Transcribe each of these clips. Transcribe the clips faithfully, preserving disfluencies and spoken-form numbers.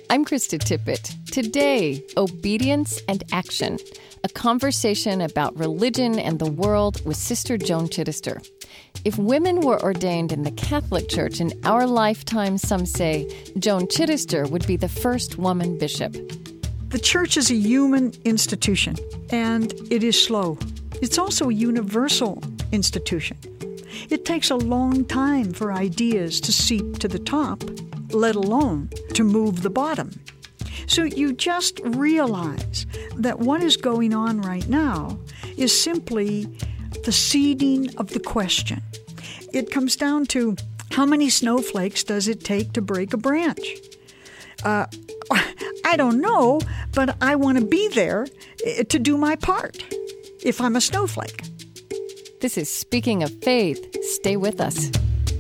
I'm Krista Tippett. Today, obedience and action, a conversation about religion and the world with Sister Joan Chittister. If women were ordained in the Catholic Church in our lifetime, some say, Joan Chittister would be the first woman bishop. The church is a human institution, and it is slow. It's also a universal institution. It takes a long time for ideas to seep to the top, let alone to move the bottom. So you just realize that what is going on right now is simply the seeding of the question. It comes down to how many snowflakes does it take to break a branch? Uh, I don't know, but I want to be there to do my part if I'm a snowflake. This is Speaking of Faith. Stay with us.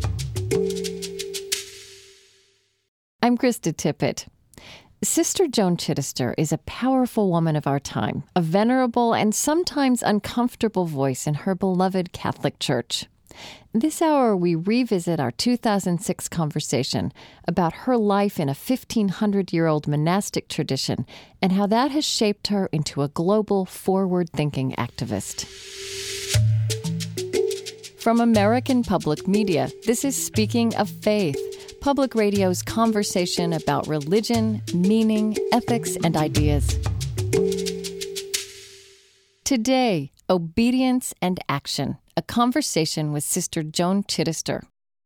I'm Krista Tippett. Sister Joan Chittister is a powerful woman of our time, a venerable and sometimes uncomfortable voice in her beloved Catholic Church. This hour, we revisit our two thousand six conversation about her life in a fifteen hundred-year-old monastic tradition and how that has shaped her into a global, forward-thinking activist. From American Public Media, this is Speaking of Faith, Public Radio's conversation about religion, meaning, ethics, and ideas. Today, obedience and action, a conversation with Sister Joan Chittister.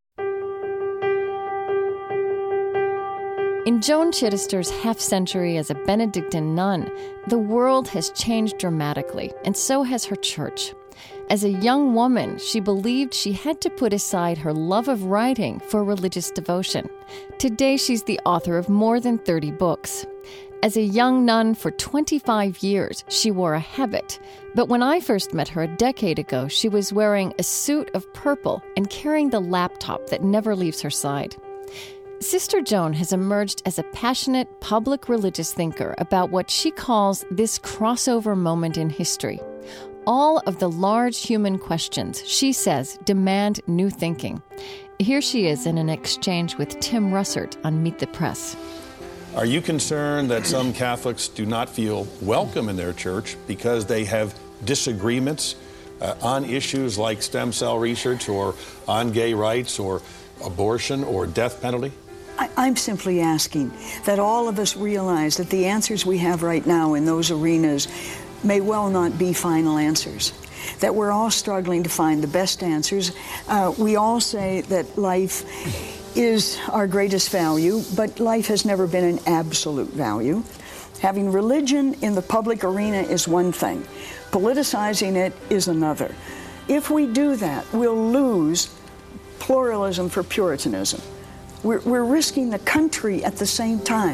In Joan Chittister's half-century as a Benedictine nun, the world has changed dramatically, and so has her church. As a young woman, she believed she had to put aside her love of writing for religious devotion. Today, she's the author of more than thirty books. As a young nun for twenty-five years, she wore a habit. But when I first met her a decade ago, she was wearing a suit of purple and carrying the laptop that never leaves her side. Sister Joan has emerged as a passionate public religious thinker about what she calls this crossover moment in history. All of the large human questions, she says, demand new thinking. Here she is in an exchange with Tim Russert on Meet the Press. Are you concerned that some Catholics do not feel welcome in their church because they have disagreements uh, on issues like stem cell research or on gay rights or abortion or death penalty? I, I'm simply asking that all of us realize that the answers we have right now in those arenas may well not be final answers, that we're all struggling to find the best answers. Uh, we all say that life is our greatest value, but life has never been an absolute value. Having religion in the public arena is one thing. Politicizing it is another. If we do that, we'll lose pluralism for Puritanism. We're, we're risking the country at the same time.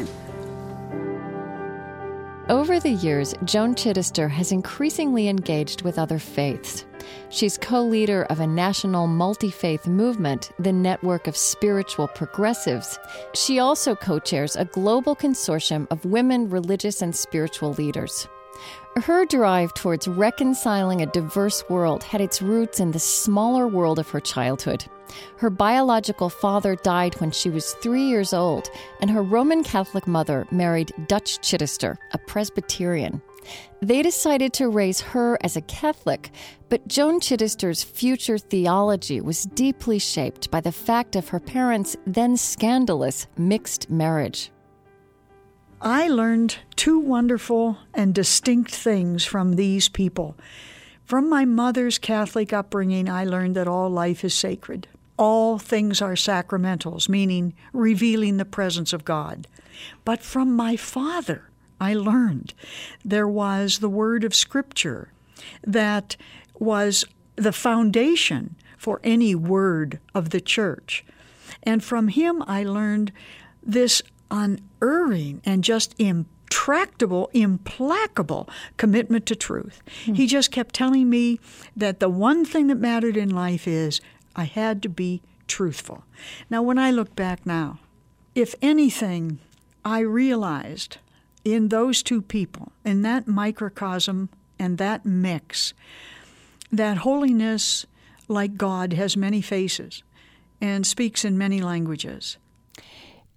Over the years, Joan Chittister has increasingly engaged with other faiths. She's co-leader of a national multi-faith movement, the Network of Spiritual Progressives. She also co-chairs a global consortium of women religious and spiritual leaders. Her drive towards reconciling a diverse world had its roots in the smaller world of her childhood. Her biological father died when she was three years old, and her Roman Catholic mother married Dutch Chittister, a Presbyterian. They decided to raise her as a Catholic, but Joan Chittister's future theology was deeply shaped by the fact of her parents' then scandalous mixed marriage. I learned two wonderful and distinct things from these people. From my mother's Catholic upbringing, I learned that all life is sacred. All things are sacramentals, meaning revealing the presence of God. But from my father, I learned there was the word of Scripture that was the foundation for any word of the church. And from him, I learned this unerring and just intractable, implacable commitment to truth. Mm. He just kept telling me that the one thing that mattered in life is I had to be truthful. Now, when I look back now, if anything, I realized in those two people, in that microcosm and that mix, that holiness, like God, has many faces and speaks in many languages.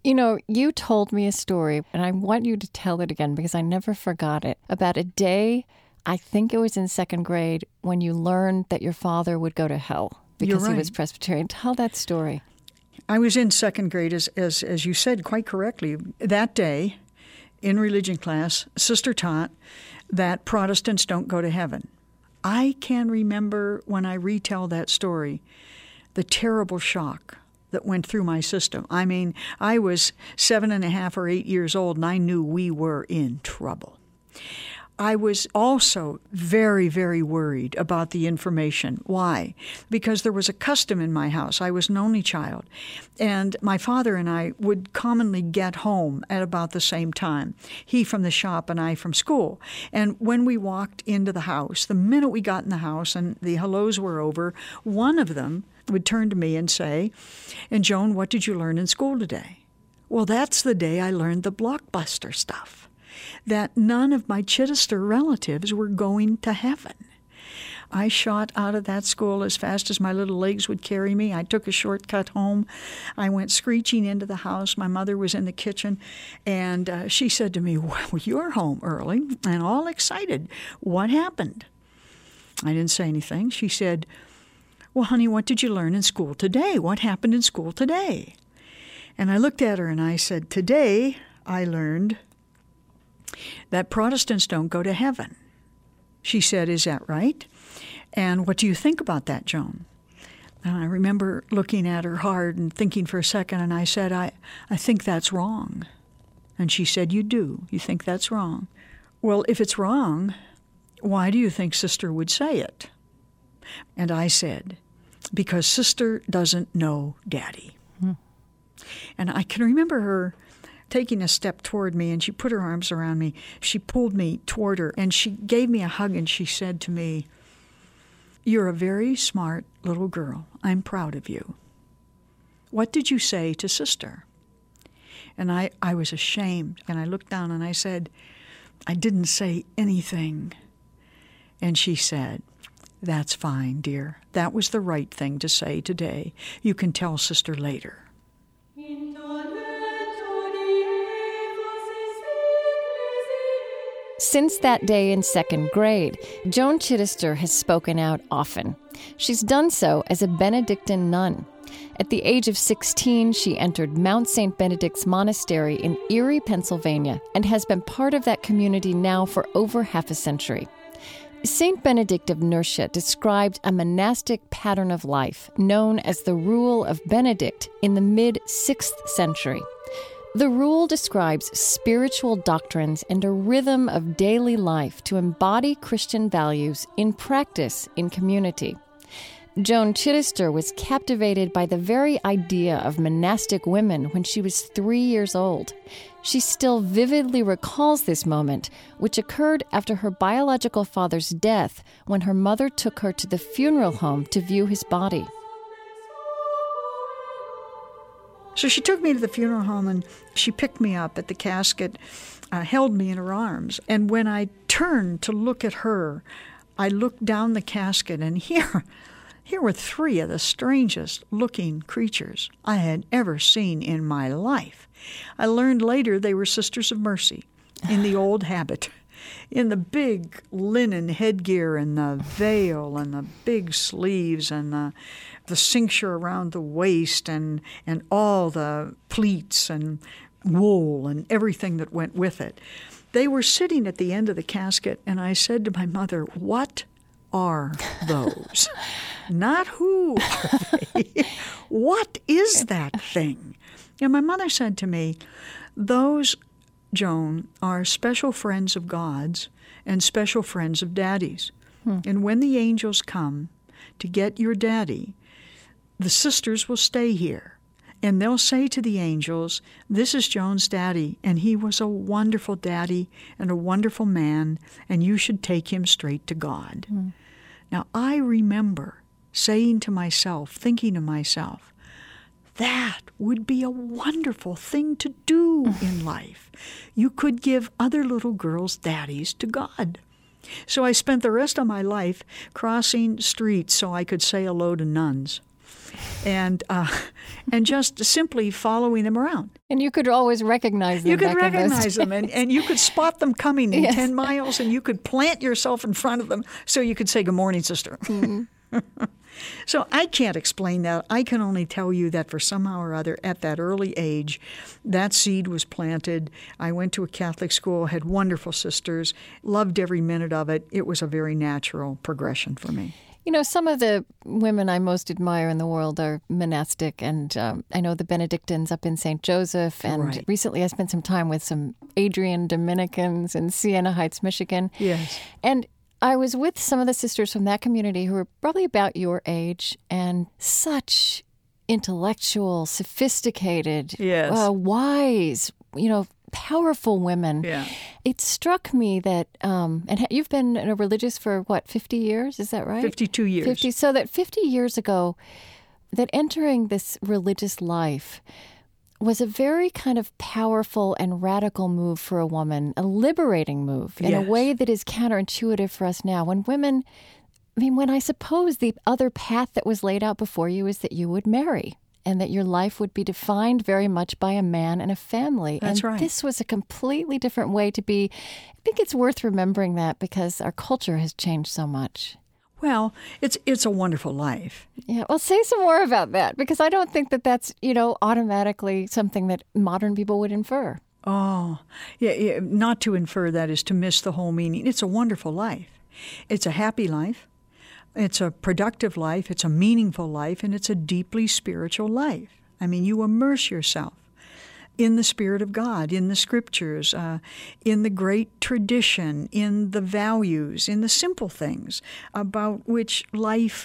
You know, you told me a story, and I want you to tell it again because I never forgot it, about a day, I think it was in second grade, when you learned that your father would go to hell because right. he was Presbyterian. Tell that story. I was in second grade, as, as, as you said quite correctly. That day, in religion class, Sister taught that Protestants don't go to heaven. I can remember when I retell that story, the terrible shock that went through my system. I mean, I was seven and a half or eight years old, and I knew we were in trouble. I was also very, very worried about the information. Why? Because there was a custom in my house. I was an only child. And my father and I would commonly get home at about the same time. He from the shop and I from school. And when we walked into the house, the minute we got in the house and the hellos were over, one of them would turn to me and say, "And Joan, what did you learn in school today?" Well, that's the day I learned the Blockbuster stuff, that none of my Chittister relatives were going to heaven. I shot out of that school as fast as my little legs would carry me. I took a shortcut home. I went screeching into the house. My mother was in the kitchen, and uh, she said to me, "Well, you're home early," and all excited. "What happened?" I didn't say anything. She said, "Well, honey, what did you learn in school today? What happened in school today?" And I looked at her and I said, "Today I learned that Protestants don't go to heaven." She said, "Is that right? And what do you think about that, Joan?" And I remember looking at her hard and thinking for a second, and I said, I, I think that's wrong. And she said, "You do? You think that's wrong? Well, if it's wrong, why do you think Sister would say it?" And I said, "Because Sister doesn't know Daddy." Hmm. And I can remember her taking a step toward me, and she put her arms around me. She pulled me toward her, and she gave me a hug, and she said to me, "You're a very smart little girl. I'm proud of you. What did you say to Sister?" And I, I was ashamed, and I looked down and I said, "I didn't say anything." And she said, "That's fine, dear. That was the right thing to say today. You can tell Sister later." Since that day in second grade, Joan Chittister has spoken out often. She's done so as a Benedictine nun. At the age of sixteen, she entered Mount Saint Benedict's Monastery in Erie, Pennsylvania, and has been part of that community now for over half a century. Saint Benedict of Nursia described a monastic pattern of life known as the Rule of Benedict in the mid-sixth century. The rule describes spiritual doctrines and a rhythm of daily life to embody Christian values in practice in community. Joan Chittister was captivated by the very idea of monastic women when she was three years old. She still vividly recalls this moment, which occurred after her biological father's death when her mother took her to the funeral home to view his body. So she took me to the funeral home, and she picked me up at the casket, uh, held me in her arms. And when I turned to look at her, I looked down the casket, and here, here were three of the strangest looking creatures I had ever seen in my life. I learned later they were Sisters of Mercy in the old habit, in the big linen headgear and the veil and the big sleeves and the, the cincture around the waist and, and all the pleats and wool and everything that went with it. They were sitting at the end of the casket, and I said to my mother, "What are those?" Not who are they. What is that thing? And my mother said to me, "Those, Joan, are special friends of God's and special friends of Daddy's. Hmm. And when the angels come to get your daddy, the sisters will stay here. And they'll say to the angels, 'This is Joan's daddy, and he was a wonderful daddy and a wonderful man, and you should take him straight to God.'" Hmm. Now, I remember saying to myself, thinking to myself, that would be a wonderful thing to do in life. You could give other little girls' daddies to God. So I spent the rest of my life crossing streets so I could say hello to nuns. and uh, and just simply following them around. And you could always recognize them. You could back in those recognize them, and, and you could spot them coming in Yes. ten miles, and you could plant yourself in front of them so you could say, "Good morning, sister." Mm-hmm. So I can't explain that. I can only tell you that for somehow or other, at that early age, that seed was planted. I went to a Catholic school, had wonderful sisters, loved every minute of it. It was a very natural progression for me. You know, some of the women I most admire in the world are monastic, and um, I know the Benedictines up in Saint Joseph, and Right. recently I spent some time with some Adrian Dominicans in Siena Heights, Michigan. Yes. And I was with some of the sisters from that community who were probably about your age, and such intellectual, sophisticated, Yes. uh, wise, you know, powerful women. Yeah. It struck me that, um, and ha- you've been a religious for what, fifty years? Is that right? fifty-two years. fifty. So that fifty years ago, that entering this religious life was a very kind of powerful and radical move for a woman, a liberating move in Yes. a way that is counterintuitive for us now. When women, I mean, when I suppose the other path that was laid out before you is that you would marry and that your life would be defined very much by a man and a family. That's and right. this was a completely different way to be. I think it's worth remembering that because our culture has changed so much. Well, it's it's a wonderful life. Yeah, well, say some more about that, because I don't think that that's, you know, automatically something that modern people would infer. Oh, yeah, yeah. Not to infer that is to miss the whole meaning. It's a wonderful life. It's a happy life. It's a productive life. It's a meaningful life. And it's a deeply spiritual life. I mean, you immerse yourself in the Spirit of God, in the Scriptures, uh, in the great tradition, in the values, in the simple things about which life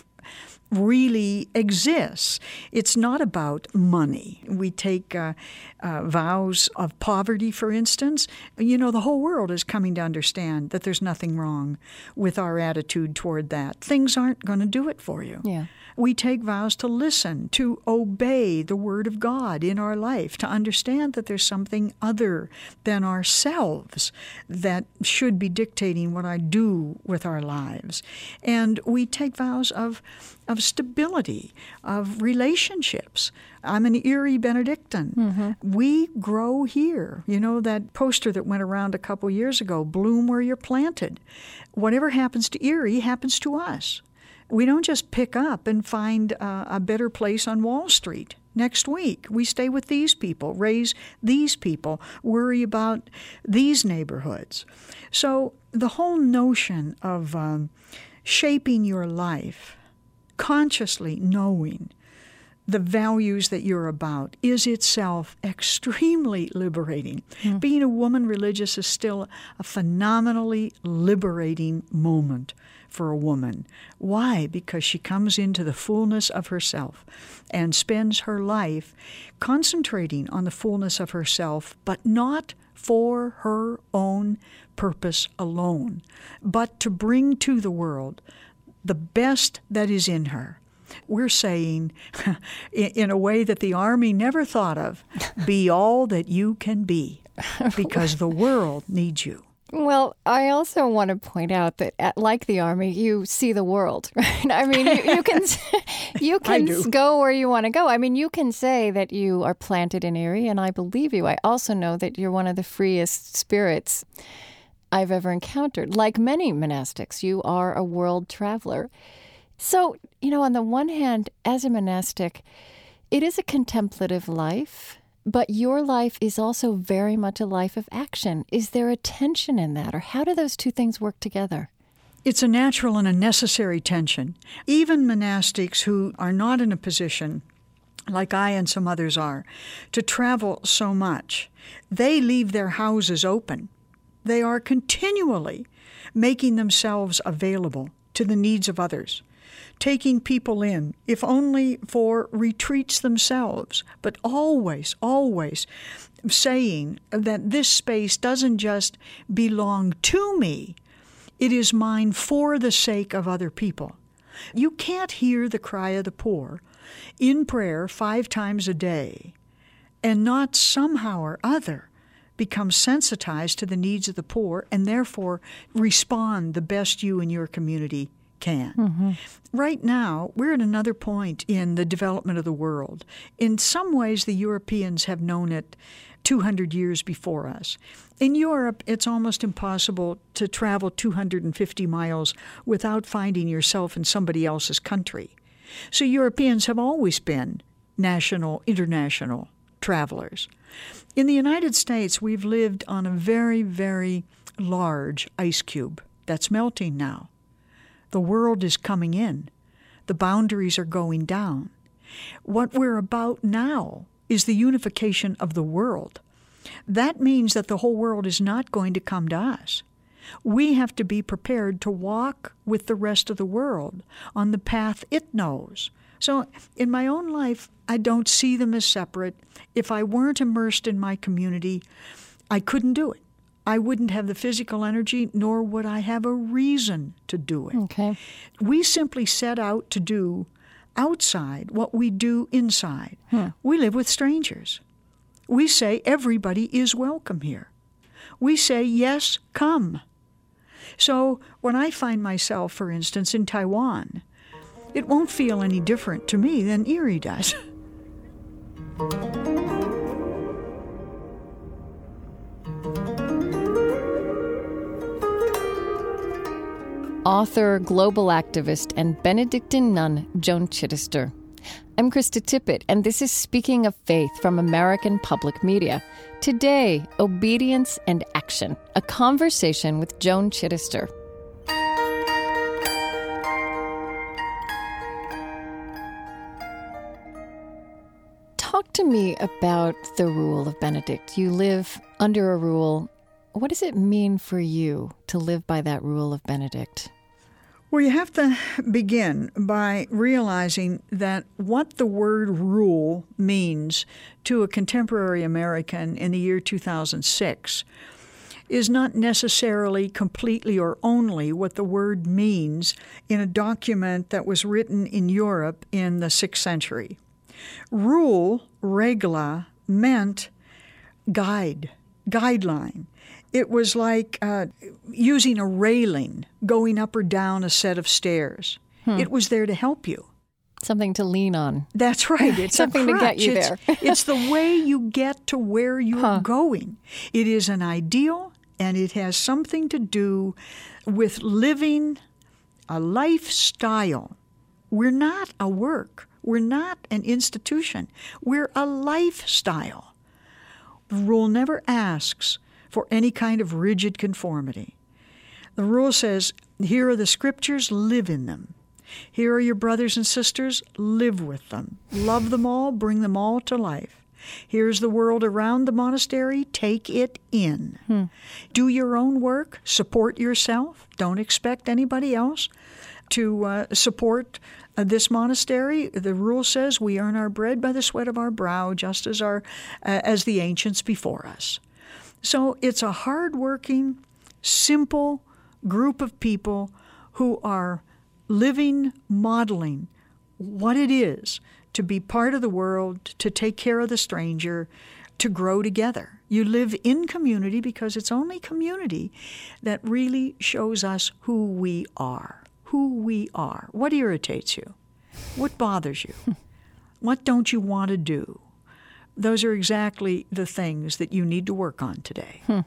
really exists. It's not about money. We take uh, uh, vows of poverty, for instance. You know, the whole world is coming to understand that there's nothing wrong with our attitude toward that. Things aren't going to do it for you. Yeah. We take vows to listen, to obey the Word of God in our life, to understand that there's something other than ourselves that should be dictating what I do with our lives. And we take vows of, of stability, of relationships. I'm an Erie Benedictine. Mm-hmm. We grow here. You know, that poster that went around a couple years ago, bloom where you're planted. Whatever happens to Erie happens to us. We don't just pick up and find uh, a better place on Wall Street next week. We stay with these people, raise these people, worry about these neighborhoods. So the whole notion of um, shaping your life, consciously knowing the values that you're about, is itself extremely liberating. Mm. Being a woman religious is still a phenomenally liberating moment for a woman. Why? Because she comes into the fullness of herself and spends her life concentrating on the fullness of herself, but not for her own purpose alone, but to bring to the world the best that is in her. We're saying, in a way that the Army never thought of, be all that you can be, because the world needs you. Well, I also want to point out that, at, like the Army, you see the world, right? I mean, you, you can you can go where you want to go. I mean, you can say that you are planted in Erie, and I believe you. I also know that you're one of the freest spirits I've ever encountered. Like many monastics, you are a world traveler. So, you know, on the one hand, as a monastic, it is a contemplative life. But your life is also very much a life of action. Is there a tension in that, or how do those two things work together? It's a natural and a necessary tension. Even monastics who are not in a position, like I and some others are, to travel so much, they leave their houses open. They are continually making themselves available to the needs of others, taking people in, if only for retreats themselves, but always, always saying that this space doesn't just belong to me, it is mine for the sake of other people. You can't hear the cry of the poor in prayer five times a day and not somehow or other become sensitized to the needs of the poor and therefore respond the best you and your community can. Mm-hmm. Right now, we're at another point in the development of the world. In some ways, the Europeans have known it two hundred years before us. In Europe, it's almost impossible to travel two hundred fifty miles without finding yourself in somebody else's country. So Europeans have always been national, international travelers. In the United States, we've lived on a very, very large ice cube that's melting now. The world is coming in. The boundaries are going down. What we're about now is the unification of the world. That means that the whole world is not going to come to us. We have to be prepared to walk with the rest of the world on the path it knows. So in my own life, I don't see them as separate. If I weren't immersed in my community, I couldn't do it. I wouldn't have the physical energy, nor would I have a reason to do it. Okay. We simply set out to do outside what we do inside. Hmm. We live with strangers. We say everybody is welcome here. We say, yes, come. So when I find myself, for instance, in Taiwan, it won't feel any different to me than Erie does. Author, global activist, and Benedictine nun Joan Chittister. I'm Krista Tippett, and this is Speaking of Faith from American Public Media. Today, Obedience and Action, a conversation with Joan Chittister. Talk to me about the rule of Benedict. You live under a rule. What does it mean for you to live by that rule of Benedict? Well, you have to begin by realizing that what the word rule means to a contemporary American in the year two thousand six is not necessarily completely or only what the word means in a document that was written in Europe in the sixth century. Rule, regla, meant guide, guideline. It was like uh, using a railing, going up or down a set of stairs. Hmm. It was there to help you. Something to lean on. That's right. It's something a to get you it's, there. It's the way you get to where you're huh. going. It is an ideal, and it has something to do with living a lifestyle. We're not a work. We're not an institution. We're a lifestyle. The rule never asks for any kind of rigid conformity. The rule says, here are the scriptures, live in them. Here are your brothers and sisters, live with them. Love them all, bring them all to life. Here's the world around the monastery, take it in. Hmm. Do your own work, support yourself. Don't expect anybody else to uh, support uh, this monastery. The rule says we earn our bread by the sweat of our brow, just as, our, uh, as the ancients before us. So it's a hard-working, simple group of people who are living, modeling what it is to be part of the world, to take care of the stranger, to grow together. You live in community because it's only community that really shows us who we are, who we are. What irritates you? What bothers you? What don't you want to do? Those are exactly the things that you need to work on today. Hmm.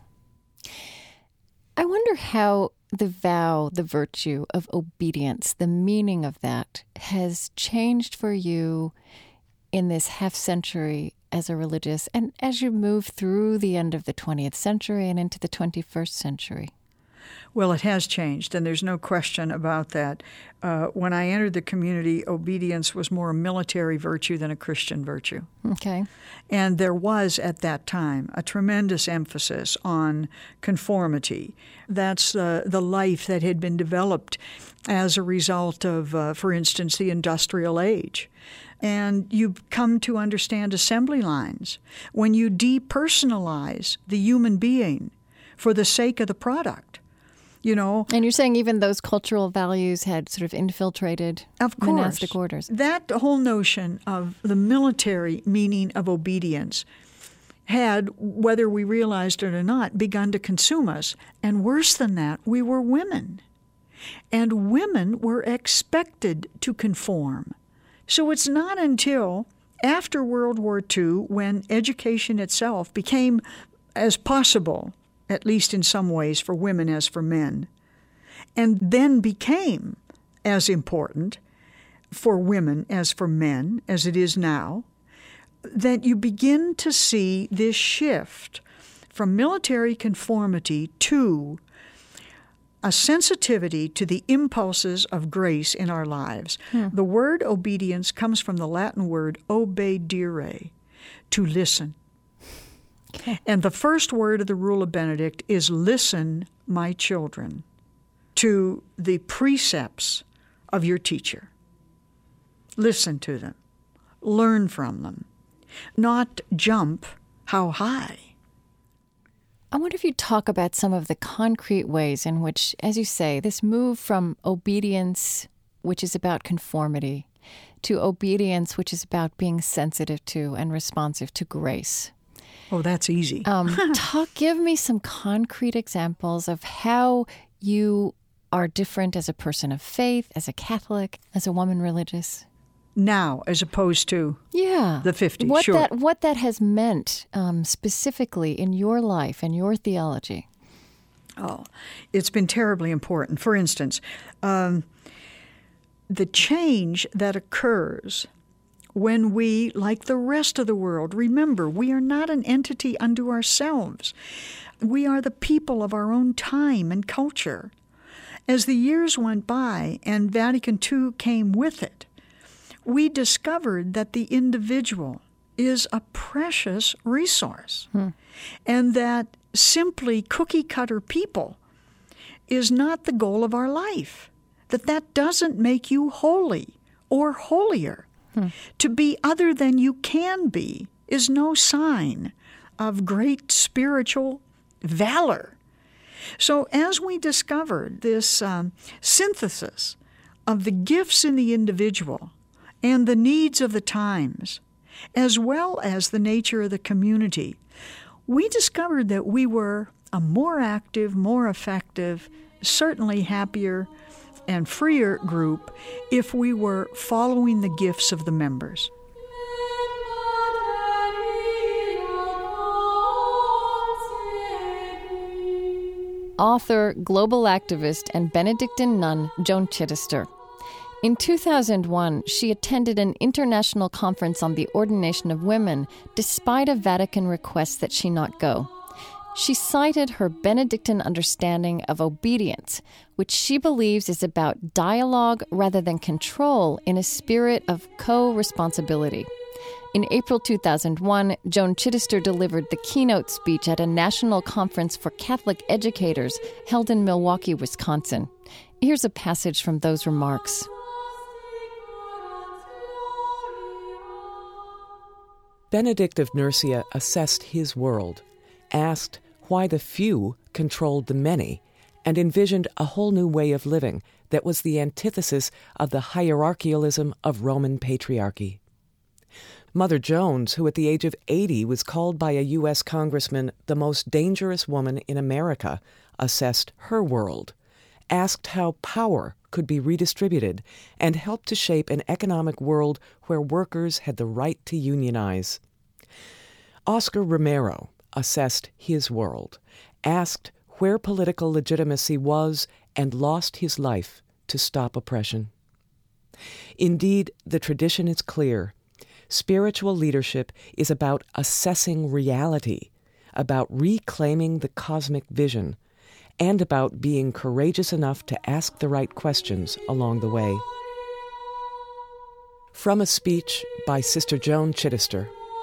I wonder how the vow, the virtue of obedience, the meaning of that has changed for you in this half century as a religious and as you move through the end of the twentieth century and into the twenty-first century. Well, it has changed, and there's no question about that. Uh, when I entered the community, obedience was more a military virtue than a Christian virtue. Okay. And there was, at that time, a tremendous emphasis on conformity. That's uh, the life that had been developed as a result of, uh, for instance, the industrial age. And you come to understand assembly lines. When you depersonalize the human being for the sake of the product, you know. And you're saying even those cultural values had sort of infiltrated of course, monastic orders. That whole notion of the military meaning of obedience had, whether we realized it or not, begun to consume us. And worse than that, we were women. and women were expected to conform. So it's not until after World War Two when education itself became as possible, at least in some ways, for women as for men, and then became as important for women as for men as it is now, that you begin to see this shift from military conformity to a sensitivity to the impulses of grace in our lives. Hmm. The word obedience comes from the Latin word obedire, to listen. Okay. And the first word of the Rule of Benedict is, listen, my children, to the precepts of your teacher. Listen to them. Learn from them. Not jump how high. I wonder if you talk about some of the concrete ways in which, as you say, this move from obedience, which is about conformity, to obedience, which is about being sensitive to and responsive to grace. Oh, that's easy. um, talk, give me some concrete examples of how you are different as a person of faith, as a Catholic, as a woman religious. Now, as opposed to yeah. the fifties, what sure. That, what that has meant um, specifically in your life and your theology. Oh, it's been terribly important. For instance, um, the change that occurs when we, like the rest of the world, remember, we are not an entity unto ourselves. We are the people of our own time and culture. As the years went by and Vatican Two came with it, we discovered that the individual is a precious resource, hmm. and that simply cookie-cutter people is not the goal of our life, that that doesn't make you holy or holier. Hmm. To be other than you can be is no sign of great spiritual valor. So as we discovered this um, synthesis of the gifts in the individual and the needs of the times, as well as the nature of the community, we discovered that we were a more active, more effective, certainly happier and freer group if we were following the gifts of the members. Author, global activist, and Benedictine nun Joan Chittister. In two thousand one, she attended an international conference on the ordination of women, despite a Vatican request that she not go. She cited her Benedictine understanding of obedience, which she believes is about dialogue rather than control in a spirit of co-responsibility. In April two thousand one, Joan Chittister delivered the keynote speech at a national conference for Catholic educators held in Milwaukee, Wisconsin. Here's a passage from those remarks. Benedict of Nursia assessed his world, asked why the few controlled the many, and envisioned a whole new way of living that was the antithesis of the hierarchialism of Roman patriarchy. Mother Jones, who at the age of eighty was called by a U S congressman the most dangerous woman in America, assessed her world, asked how power could be redistributed, and helped to shape an economic world where workers had the right to unionize. Oscar Romero assessed his world, asked where political legitimacy was, and lost his life to stop oppression. Indeed, the tradition is clear. Spiritual leadership is about assessing reality, about reclaiming the cosmic vision, and about being courageous enough to ask the right questions along the way. From a speech by Sister Joan Chittister.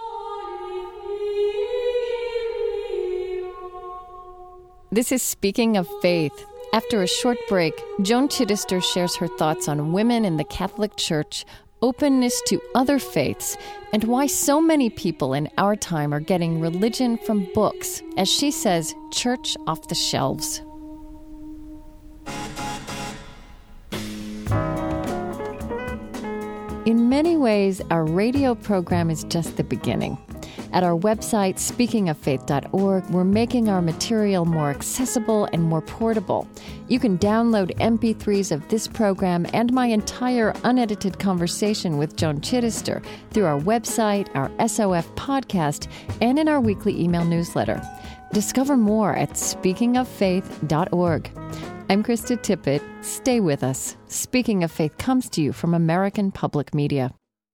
This is Speaking of Faith. After a short break, Joan Chittister shares her thoughts on women in the Catholic Church, openness to other faiths, and why so many people in our time are getting religion from books, as she says, church off the shelves. In many ways, our radio program is just the beginning. At our website, speaking of faith dot org, we're making our material more accessible and more portable. You can download M P threes of this program and my entire unedited conversation with Joan Chittister through our website, our S O F podcast, and in our weekly email newsletter. Discover more at speaking of faith dot org. I'm Krista Tippett. Stay with us. Speaking of Faith comes to you from American Public Media.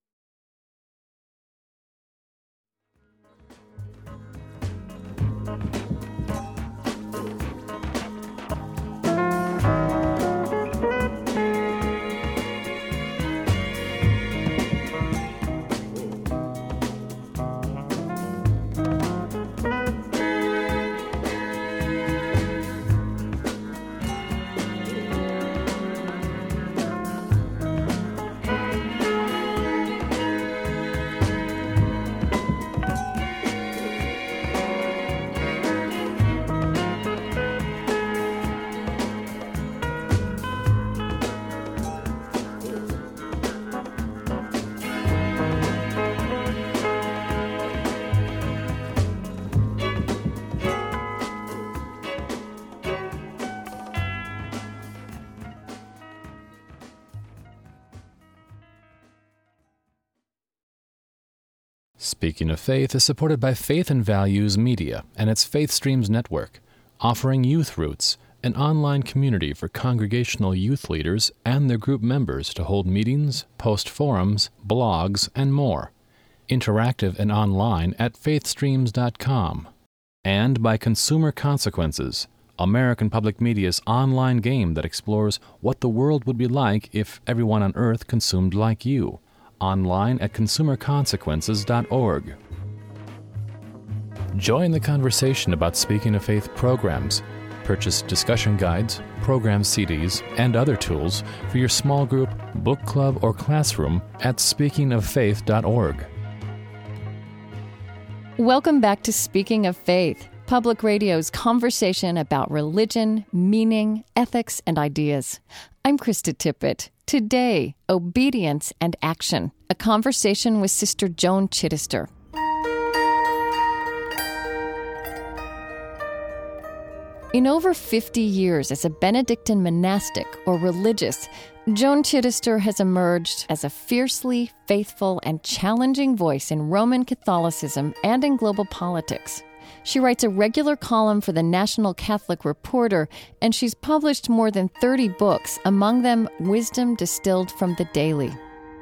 Speaking of Faith is supported by Faith and Values Media and its Faith Streams Network, offering Youth Roots, an online community for congregational youth leaders and their group members to hold meetings, post forums, blogs, and more. Interactive and online at faith streams dot com. And by Consumer Consequences, American Public Media's online game that explores what the world would be like if everyone on Earth consumed like you. Online at consumer consequences dot org. Join the conversation about Speaking of Faith programs. Purchase discussion guides, program C Ds, and other tools for your small group, book club, or classroom at speaking of faith dot org. Welcome back to Speaking of Faith, Public Radio's conversation about religion, meaning, ethics, and ideas. I'm Krista Tippett. Today, obedience and action, a conversation with Sister Joan Chittister. In over fifty years as a Benedictine monastic or religious, Joan Chittister has emerged as a fiercely faithful and challenging voice in Roman Catholicism and in global politics. She writes a regular column for the National Catholic Reporter, and she's published more than thirty books, among them Wisdom Distilled from the Daily.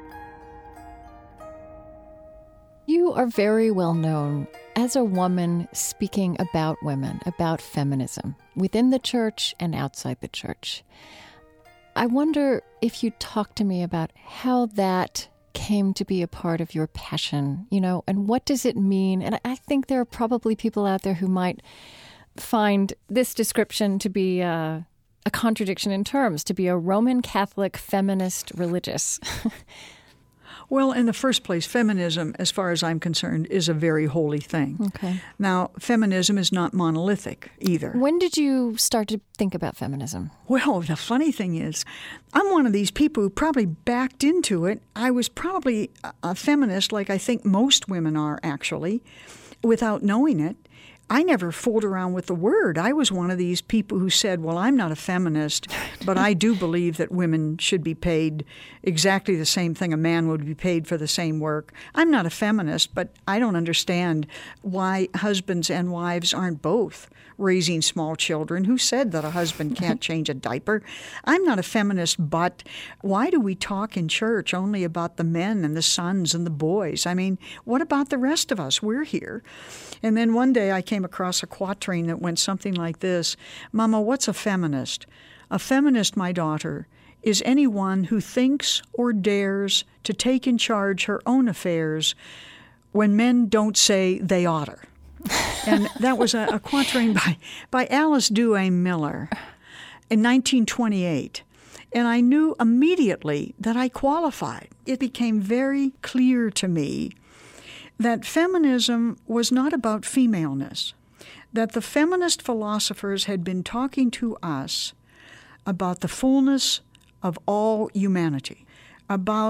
You are very well known as a woman speaking about women, about feminism, within the church and outside the church. I wonder if you'd talk to me about how that came to be a part of your passion, you know, and what does it mean? And I think there are probably people out there who might find this description to be uh, a contradiction in terms, to be a Roman Catholic feminist religious. Well, in the first place, feminism, as far as I'm concerned, is a very holy thing. Okay. Now, feminism is not monolithic either. When did you start to think about feminism? Well, the funny thing is, I'm one of these people who probably backed into it. I was probably a feminist, like I think most women are, actually, without knowing it. I never fooled around with the word. I was one of these people who said, well, I'm not a feminist, but I do believe that women should be paid exactly the same thing a man would be paid for the same work. I'm not a feminist, but I don't understand why husbands and wives aren't both raising small children. Who said that a husband can't change a diaper? I'm not a feminist, but why do we talk in church only about the men and the sons and the boys? I mean, what about the rest of us? We're here. And then one day I came across a quatrain that went something like this: Mama, what's a feminist? A feminist, my daughter, is anyone who thinks or dares to take in charge her own affairs when men don't say they oughter. And that was a, a quatrain by, by Alice Duane Miller in nineteen twenty-eight. And I knew immediately that I qualified. It became very clear to me that feminism was not about femaleness, that the feminist philosophers had been talking to us about the fullness of all humanity, about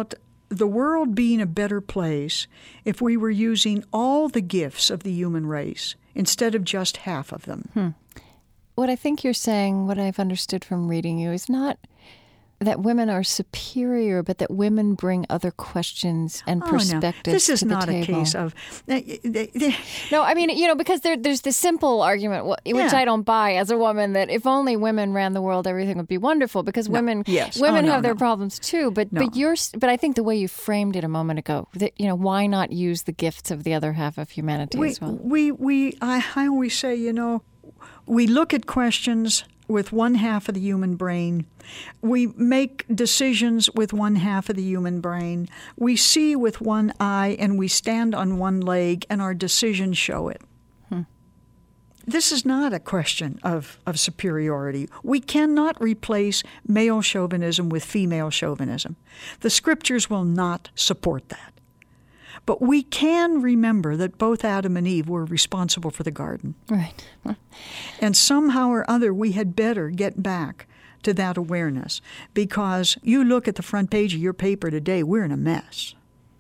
the world being a better place if we were using all the gifts of the human race instead of just half of them. Hmm. What I think you're saying, what I've understood from reading you, is not that women are superior, but that women bring other questions and oh, perspectives no. This is to the not table. a case of... No, I mean, you know, because there, there's the simple argument, which yeah. I don't buy as a woman, that if only women ran the world, everything would be wonderful. Because no. women, yes. women oh, no, have their no. problems too. But no. but you're, but I think the way you framed it a moment ago, that you know, why not use the gifts of the other half of humanity we, as well? We we I, I always say, you know, we look at questions with one half of the human brain. We make decisions with one half of the human brain. We see with one eye and we stand on one leg, and our decisions show it. Hmm. This is not a question of, of superiority. We cannot replace male chauvinism with female chauvinism. The scriptures will not support that. But we can remember that both Adam and Eve were responsible for the garden. Right. And somehow or other, we had better get back to that awareness, because you look at the front page of your paper today, we're in a mess.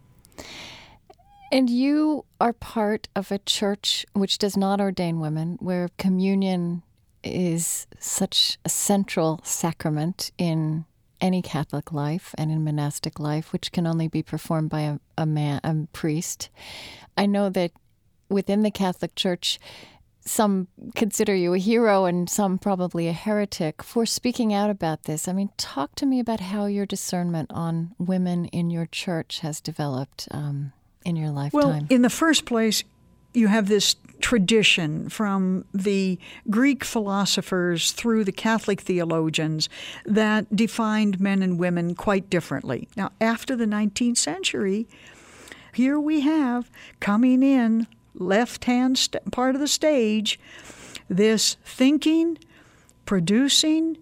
And you are part of a church which does not ordain women, where communion is such a central sacrament in any Catholic life and in monastic life, which can only be performed by a, a man, a priest. I know that within the Catholic Church, some consider you a hero and some probably a heretic for speaking out about this. I mean, talk to me about how your discernment on women in your church has developed um, in your lifetime. Well, in the first place, you have this tradition from the Greek philosophers through the Catholic theologians that defined men and women quite differently. Now, after the nineteenth century, here we have coming in left-hand st- part of the stage, this thinking, producing,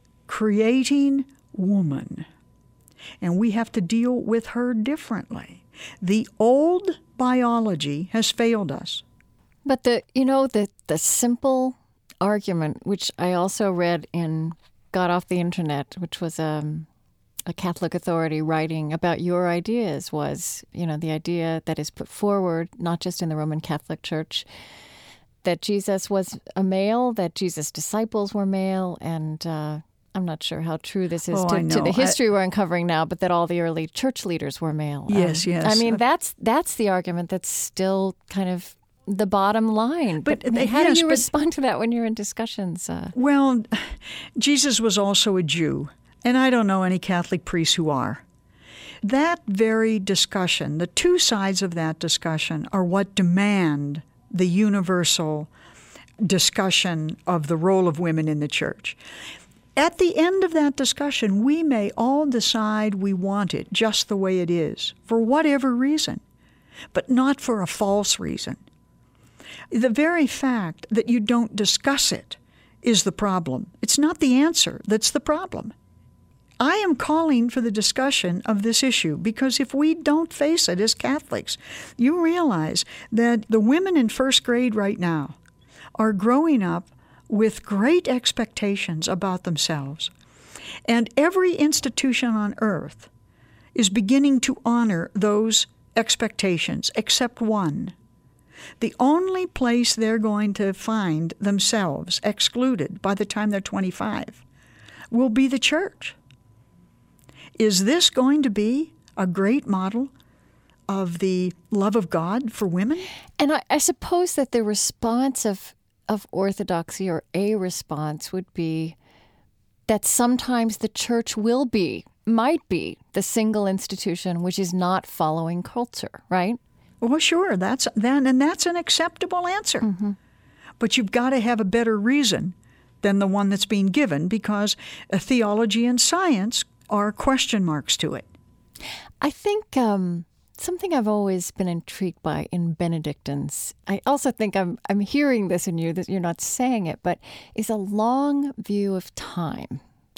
creating woman. And we have to deal with her differently. The old biology has failed us. But the, you know, the, the simple argument, which I also read in, got off the internet, which was um, a Catholic authority writing about your ideas, was, you know, the idea that is put forward, not just in the Roman Catholic Church, that Jesus was a male, that Jesus' disciples were male, and uh, I'm not sure how true this is oh, to, to the history I, we're uncovering now, but that all the early church leaders were male. Yes, um, yes. I mean, that's that's the argument that's still kind of the bottom line. But, but how yes, do you but, respond to that when you're in discussions? Uh, well, Jesus was also a Jew, and I don't know any Catholic priests who are. That very discussion, the two sides of that discussion, are what demand the universal discussion of the role of women in the church. At the end of that discussion, we may all decide we want it just the way it is, for whatever reason, but not for a false reason. The very fact that you don't discuss it is the problem. It's not the answer that's the problem. I am calling for the discussion of this issue because if we don't face it as Catholics, you realize that the women in first grade right now are growing up with great expectations about themselves. And every institution on earth is beginning to honor those expectations, except one. The only place they're going to find themselves excluded by the time they're twenty-five will be the church. Is this going to be a great model of the love of God for women? And I, I suppose that the response of of orthodoxy, or a response, would be that sometimes the church will be, might be, the single institution which is not following culture, right? Well, sure, that's then, and that's an acceptable answer. Mm-hmm. But you've got to have a better reason than the one that's being given, because uh, theology and science are question marks to it. I think um, something I've always been intrigued by in Benedictines, I also think I'm I'm hearing this in you, that you're not saying it, but is a long view of time.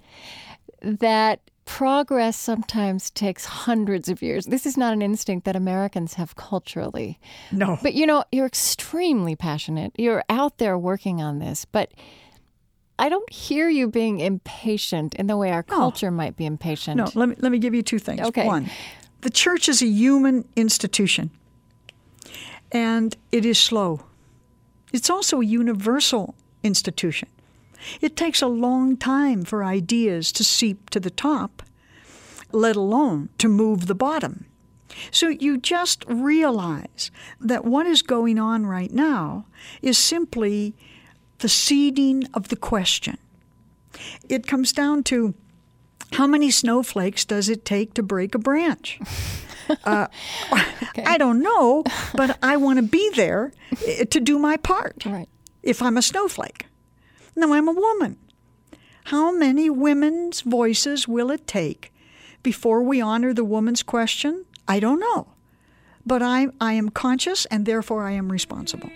That progress sometimes takes hundreds of years. This is not an instinct that Americans have culturally. No. But, you know, you're extremely passionate. You're out there working on this, but I don't hear you being impatient in the way our no. culture might be impatient. No, let me let me give you two things. Okay. One, The church is a human institution, and it is slow. It's also a universal institution. It takes a long time for ideas to seep to the top, let alone to move the bottom. So you just realize that what is going on right now is simply the seeding of the question. It comes down to how many snowflakes does it take to break a branch? Uh, okay. I don't know, but I want to be there to do my part. Right. If I'm a snowflake. Now, I'm a woman. How many women's voices will it take before we honor the woman's question? I don't know. But I, I am conscious, and therefore I am responsible.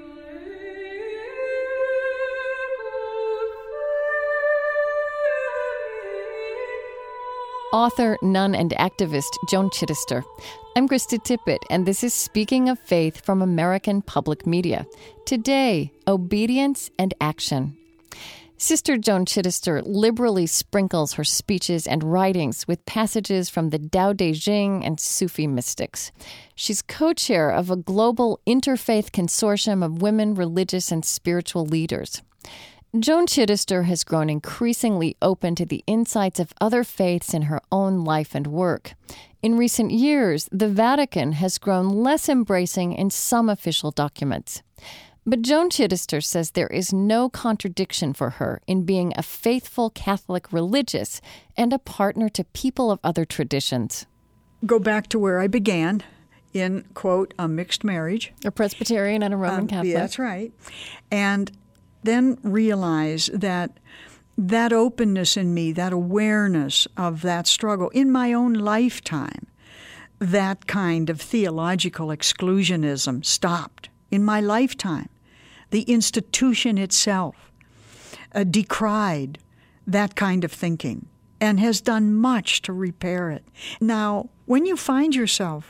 Author, nun, and activist Joan Chittister. I'm Krista Tippett, and this is Speaking of Faith from American Public Media. Today, obedience and action. Sister Joan Chittister liberally sprinkles her speeches and writings with passages from the Tao Te Ching and Sufi mystics. She's co-chair of a global interfaith consortium of women religious and spiritual leaders. Joan Chittister has grown increasingly open to the insights of other faiths in her own life and work. In recent years, the Vatican has grown less embracing in some official documents. But Joan Chittister says there is no contradiction for her in being a faithful Catholic religious and a partner to people of other traditions. Go back to where I began in, quote, a mixed marriage. A Presbyterian and a Roman um, Catholic. Yeah, that's right. And then realize that that openness in me, that awareness of that struggle in my own lifetime, that kind of theological exclusionism stopped in my lifetime. The institution itself uh, decried that kind of thinking and has done much to repair it. Now, when you find yourself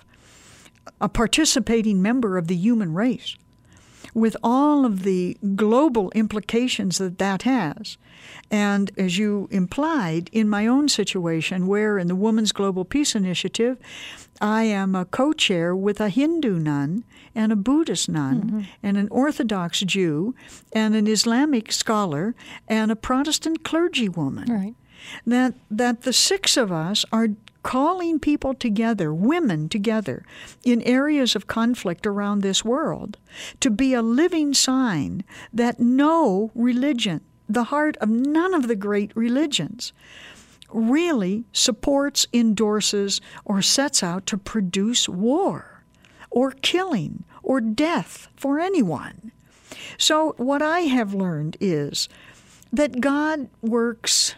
a participating member of the human race, with all of the global implications that that has. And as you implied, in my own situation, where in the Women's Global Peace Initiative, I am a co-chair with a Hindu nun and a Buddhist nun mm-hmm. and an Orthodox Jew and an Islamic scholar and a Protestant clergywoman. Right. That, that the six of us are calling people together, women together, in areas of conflict around this world, to be a living sign that no religion, the heart of none of the great religions, really supports, endorses, or sets out to produce war or killing or death for anyone. So what I have learned is that God works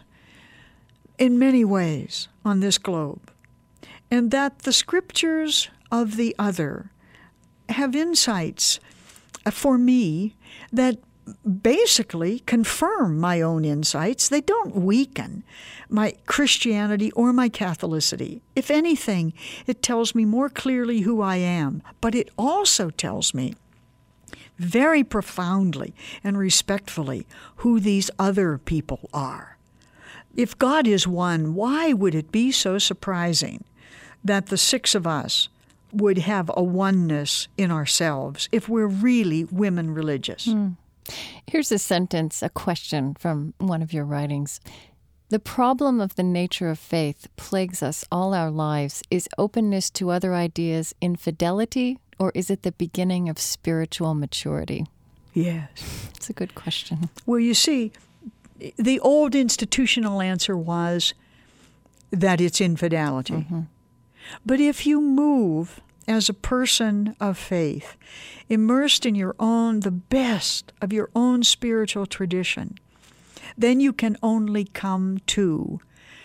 in many ways on this globe, and that the scriptures of the other have insights for me that basically confirm my own insights. They don't weaken my Christianity or my Catholicity. If anything, it tells me more clearly who I am, but it also tells me very profoundly and respectfully who these other people are. If God is one, why would it be so surprising that the six of us would have a oneness in ourselves if we're really women religious? Mm. Here's a sentence, a question from one of your writings. The problem of the nature of faith plagues us all our lives. Is openness to other ideas infidelity, or is it the beginning of spiritual maturity? Yes. It's a good question. Well, you see, the old institutional answer was that it's infidelity. Mm-hmm. But if you move as a person of faith, immersed in your own, the best of your own spiritual tradition, then you can only come to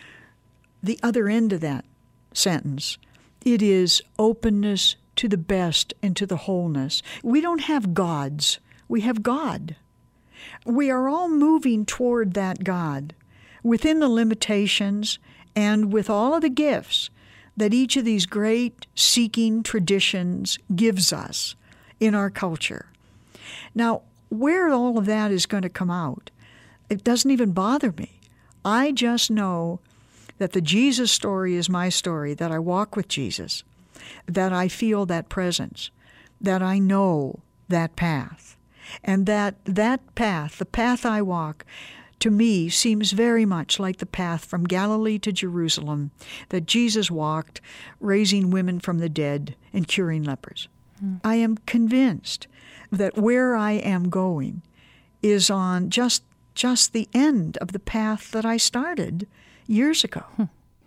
the other end of that sentence. It is openness to the best and to the wholeness. We don't have gods. We have God. We are all moving toward that God within the limitations and with all of the gifts that each of these great seeking traditions gives us in our culture. Now, where all of that is going to come out, it doesn't even bother me. I just know that the Jesus story is my story, that I walk with Jesus, that I feel that presence, that I know that path, and that that path, the path I walk, to me seems very much like the path from Galilee to Jerusalem that Jesus walked, raising women from the dead and curing lepers. Mm. I am convinced that where I am going is on just just the end of the path that I started years ago. Hmm.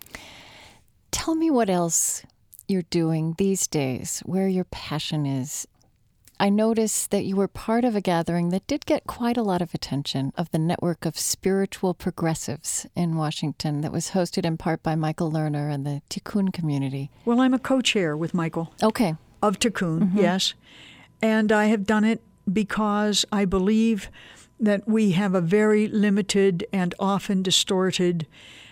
Tell me what else you're doing these days, where your passion is. I noticed that you were part of a gathering that did get quite a lot of attention, of the Network of Spiritual Progressives in Washington, that was hosted in part by Michael Lerner and the Tikkun community. Well, I'm a co-chair with Michael. Okay. Of Tikkun, Mm-hmm. yes. And I have done it because I believe that we have a very limited and often distorted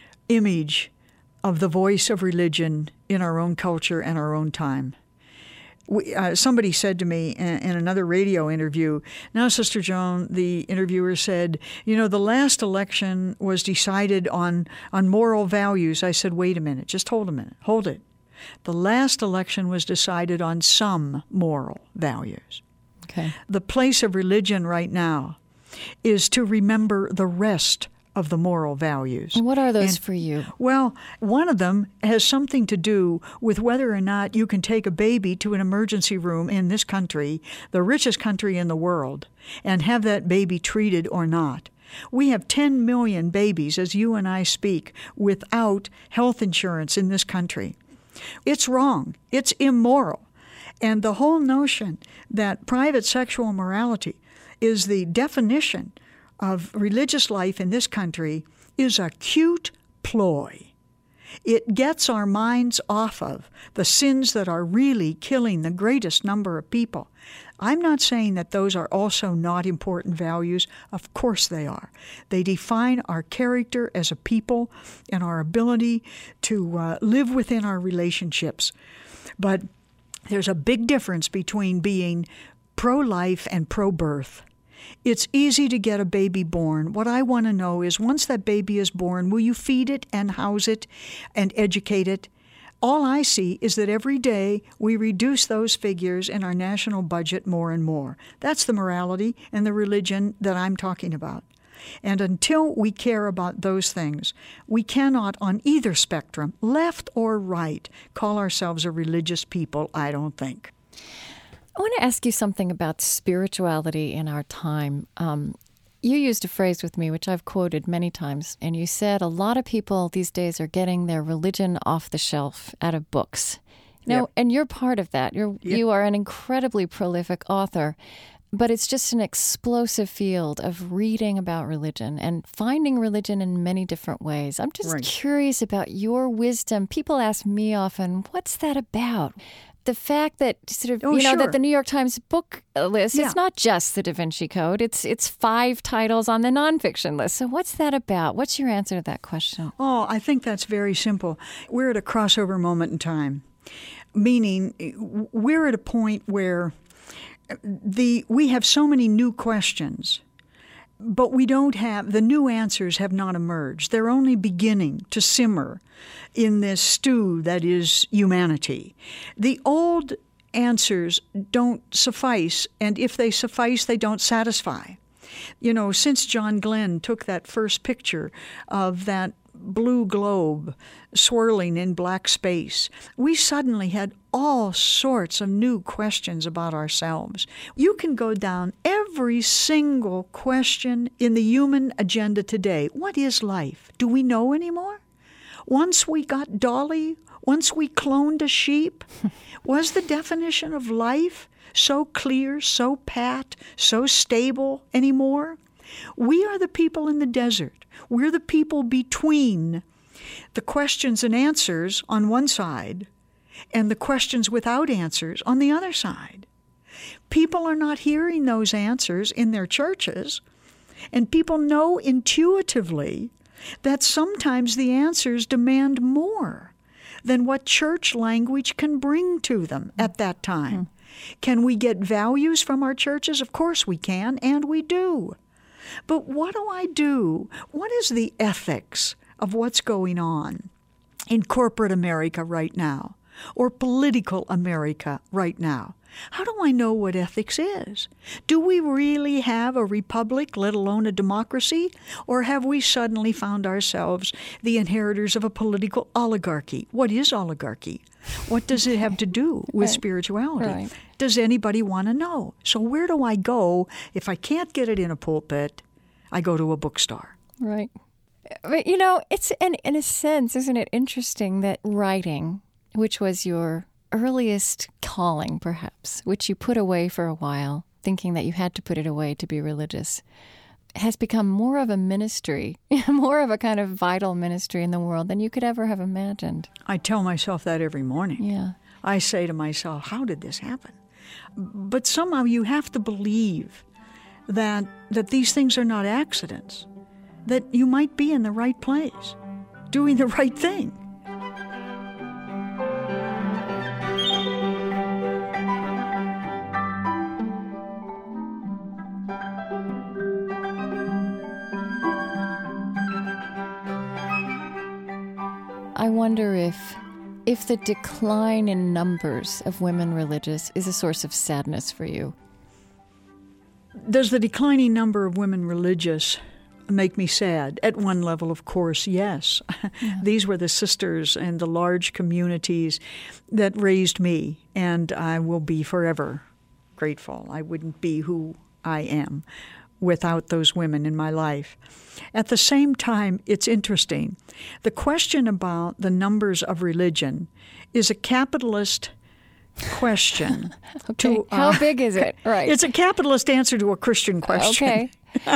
image of the voice of religion in our own culture and our own time. We, uh, somebody said to me in, in another radio interview, now, Sister Joan, the interviewer said, you know, the last election was decided on, on moral values. I said, wait a minute, just hold a minute, hold it. The last election was decided on some moral values. Okay. The place of religion right now is to remember the rest of the moral values. And what are those and, for you? Well, one of them has something to do with whether or not you can take a baby to an emergency room in this country, the richest country in the world, and have that baby treated or not. We have ten million babies, as you and I speak, without health insurance in this country. It's wrong. It's immoral. And the whole notion that private sexual morality is the definition of religious life in this country is a cute ploy. It gets our minds off of the sins that are really killing the greatest number of people. I'm not saying that those are also not important values. Of course they are. They define our character as a people and our ability to uh, live within our relationships. But there's a big difference between being pro-life and pro-birth. It's easy to get a baby born. What I want to know is, once that baby is born, will you feed it and house it and educate it? All I see is that every day we reduce those figures in our national budget more and more. That's the morality and the religion that I'm talking about. And until we care about those things, we cannot, on either spectrum, left or right, call ourselves a religious people, I don't think. I want to ask you something about spirituality in our time. Um, you used a phrase with me, which I've quoted many times, and you said a lot of people these days are getting their religion off the shelf out of books. Now, yep. And you're part of that. You're, yep. You are an incredibly prolific author, but it's just an explosive field of reading about religion and finding religion in many different ways. I'm just right. curious about your wisdom. People ask me often, what's that about? The fact that sort of, oh, you know, sure. that the New York Times book list, yeah. it's not just the Da Vinci Code. It's it's five titles on the nonfiction list. So what's that about? What's your answer to that question? Oh, I think that's very simple. We're at a crossover moment in time, meaning we're at a point where the we have so many new questions, but we don't have, the new answers have not emerged. They're only beginning to simmer in this stew that is humanity. The old answers don't suffice, and if they suffice, they don't satisfy. You know, since John Glenn took that first picture of that blue globe swirling in black space, we suddenly had all sorts of new questions about ourselves. You can go down every single question in the human agenda today. What is life? Do we know anymore? Once we got Dolly, once we cloned a sheep, was the definition of life so clear, so pat, so stable anymore? We are the people in the desert. We're the people between the questions and answers on one side and the questions without answers on the other side. People are not hearing those answers in their churches, and people know intuitively that sometimes the answers demand more than what church language can bring to them at that time. Mm-hmm. Can we get values from our churches? Of course we can, and we do. But what do I do? What is the ethics of what's going on in corporate America right now, or political America right now? How do I know what ethics is? Do we really have a republic, let alone a democracy? Or have we suddenly found ourselves the inheritors of a political oligarchy? What is oligarchy? What does it have to do with Right. spirituality? Right. Does anybody want to know? So where do I go if I can't get it in a pulpit? I go to a bookstore. Right. But, you know, it's in, in a sense, isn't it interesting that writing, which was your earliest calling, perhaps, which you put away for a while, thinking that you had to put it away to be religious, has become more of a ministry, more of a kind of vital ministry in the world than you could ever have imagined. I tell myself that every morning. Yeah. I say to myself, how did this happen? But somehow you have to believe that that these things are not accidents, that you might be in the right place, doing the right thing. I wonder if if the decline in numbers of women religious is a source of sadness for you. Does the declining number of women religious make me sad? At one level, of course, yes. Yeah. These were the sisters and the large communities that raised me, and I will be forever grateful. I wouldn't be who I am without those women in my life. At the same time, it's interesting. The question about the numbers of religion is a capitalist question. Okay. To, uh, How big is it? Right. It's a capitalist answer to a Christian question. Okay.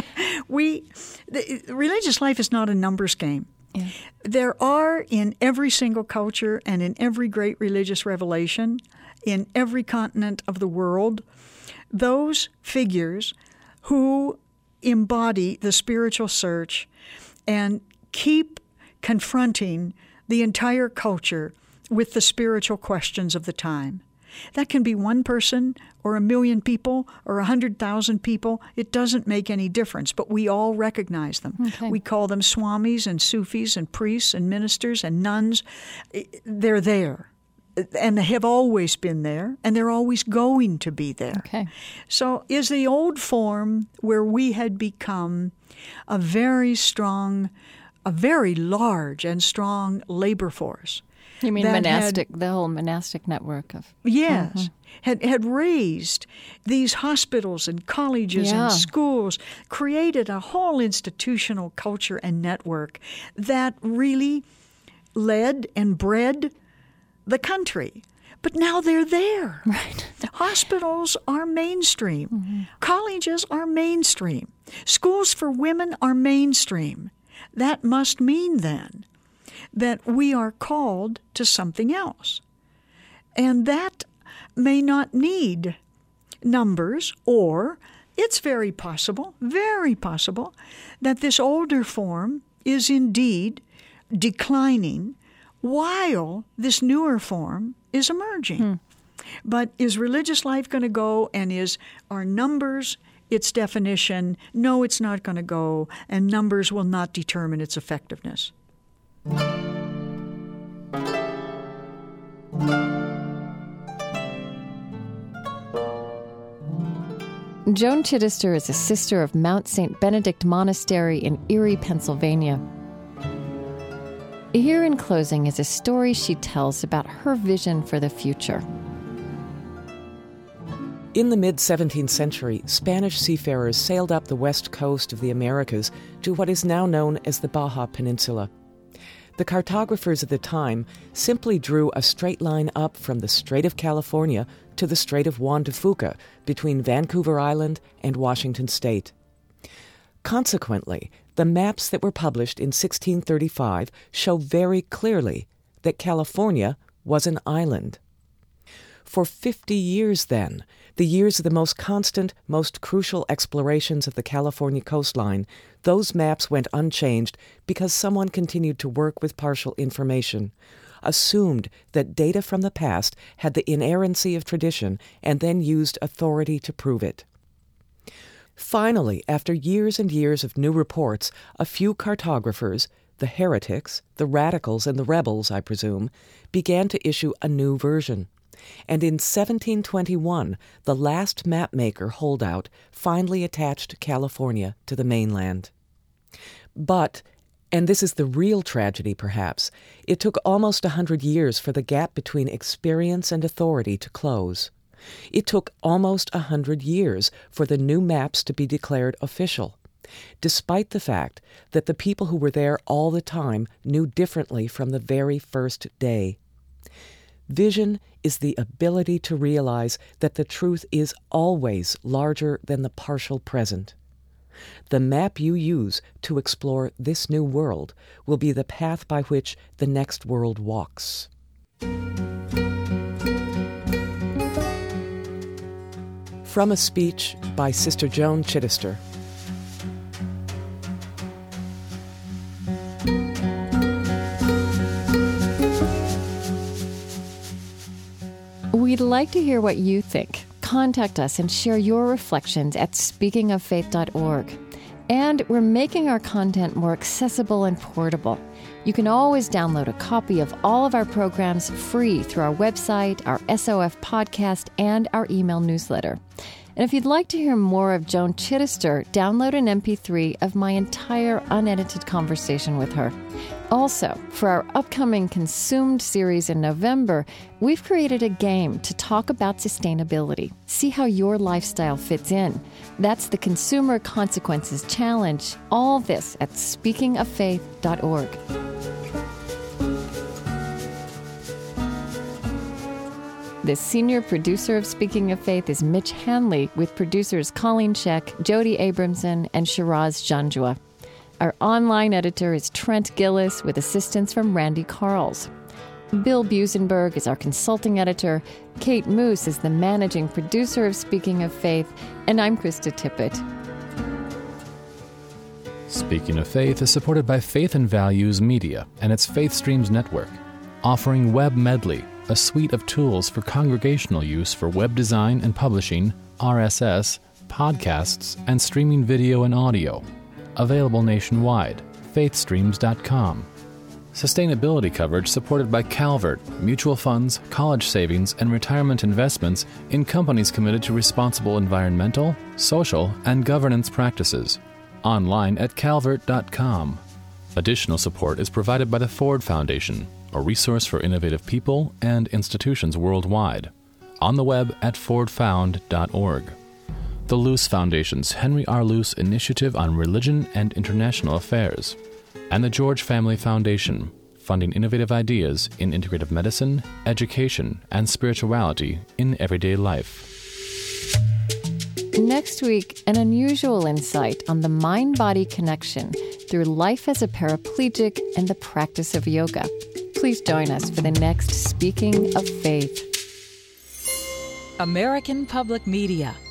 we, the, religious life is not a numbers game. Yeah. There are in every single culture and in every great religious revelation, in every continent of the world, those figures who embody the spiritual search and keep confronting the entire culture with the spiritual questions of the time. That can be one person or a million people or a hundred thousand people. It doesn't make any difference, but we all recognize them. Okay. We call them swamis and Sufis and priests and ministers and nuns. They're there. And they have always been there, and they're always going to be there. Okay. So is the old form where we had become a very strong, a very large and strong labor force. You mean that monastic, had, the whole monastic network of... Yes, Mm-hmm. had, had raised these hospitals and colleges Yeah. and schools, created a whole institutional culture and network that really led and bred the country. But now they're there. Right. Hospitals are mainstream. Mm-hmm. Colleges are mainstream. Schools for women are mainstream. That must mean then that we are called to something else. And that may not need numbers, or it's very possible, very possible, that this older form is indeed declining while this newer form is emerging. Hmm. But is religious life going to go, and is our numbers its definition? No, it's not going to go, and numbers will not determine its effectiveness. Joan Chittister is a sister of Mount Saint Benedict Monastery in Erie, Pennsylvania. Here in closing is a story she tells about her vision for the future. In the mid-seventeenth century, Spanish seafarers sailed up the west coast of the Americas to what is now known as the Baja Peninsula. The cartographers of the time simply drew a straight line up from the Strait of California to the Strait of Juan de Fuca between Vancouver Island and Washington State. Consequently, the maps that were published in sixteen thirty-five show very clearly that California was an island. For fifty years then, the years of the most constant, most crucial explorations of the California coastline, those maps went unchanged because someone continued to work with partial information, assumed that data from the past had the inerrancy of tradition, and then used authority to prove it. Finally, after years and years of new reports, a few cartographers, the heretics, the radicals, and the rebels, I presume, began to issue a new version. And in seventeen twenty-one, the last mapmaker holdout finally attached California to the mainland. But, and this is the real tragedy perhaps, it took almost a hundred years for the gap between experience and authority to close. It took almost a hundred years for the new maps to be declared official, despite the fact that the people who were there all the time knew differently from the very first day. Vision is the ability to realize that the truth is always larger than the partial present. The map you use to explore this new world will be the path by which the next world walks. From a speech by Sister Joan Chittister. We'd like to hear what you think. Contact us and share your reflections at speaking of faith dot org. And we're making our content more accessible and portable. You can always download a copy of all of our programs free through our website, our S O F podcast, and our email newsletter. And if you'd like to hear more of Joan Chittister, download an M P three of my entire unedited conversation with her. Also, for our upcoming Consumed series in November, we've created a game to talk about sustainability. See how your lifestyle fits in. That's the Consumer Consequences Challenge. All this at speaking of faith dot org. The senior producer of Speaking of Faith is Mitch Hanley, with producers Colleen Scheck, Jody Abramson, and Shiraz Janjua. Our online editor is Trent Gillis, with assistance from Randy Carls. Bill Busenberg is our consulting editor. Kate Moose is the managing producer of Speaking of Faith. And I'm Krista Tippett. Speaking of Faith is supported by Faith and Values Media and its Faith Streams Network, offering Web Medley, a suite of tools for congregational use for web design and publishing, R S S, podcasts, and streaming video and audio. Available nationwide. faith streams dot com. Sustainability coverage supported by Calvert, mutual funds, college savings, and retirement investments in companies committed to responsible environmental, social, and governance practices. Online at calvert dot com. Additional support is provided by the Ford Foundation, a resource for innovative people and institutions worldwide. On the web at ford found dot org. The Luce Foundation's Henry R. Luce Initiative on Religion and International Affairs. And the George Family Foundation, funding innovative ideas in integrative medicine, education, and spirituality in everyday life. Next week, an unusual insight on the mind-body connection through life as a paraplegic and the practice of yoga. Please join us for the next Speaking of Faith. American Public Media